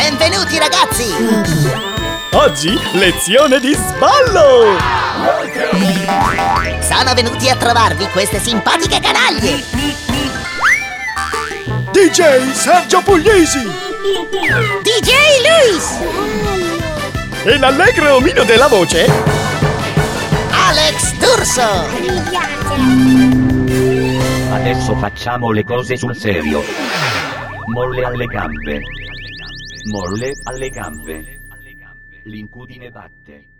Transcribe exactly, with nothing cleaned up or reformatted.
Benvenuti ragazzi! Oggi lezione di sballo! Sono venuti a trovarvi queste simpatiche canaglie! D J Sergio Pugliesi! D J Luis! E l'allegro omino della voce Alex D'Urso! Adesso facciamo le cose sul serio. Molle alle gambe. Molle alle gambe. L'incudine batte.